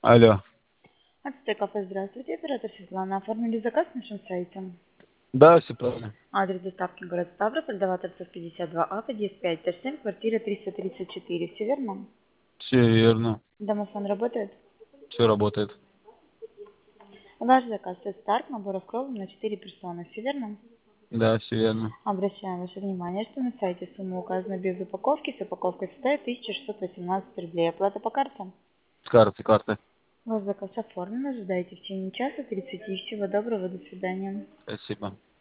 Алло. Ацтек кафе, здравствуйте, оператор Светлана. Оформили заказ на нашем сайте. Да, все правильно. Адрес доставки город Ставрополь, Даваторцев 52А, подъезд 5, этаж 7, квартира 334. Все верно? Все верно. Домофон работает? Все работает. Ваш заказ это старт наборов кровом на 4 персоны. Все верно? Да, все верно. Обращаем ваше внимание, что на сайте сумма указана без упаковки. С упаковкой составит 1618 рублей. Оплата по картам. Карты. Ваш заказ оформлен. Ожидайте в течение часа 30. Всего доброго. До свидания. Спасибо.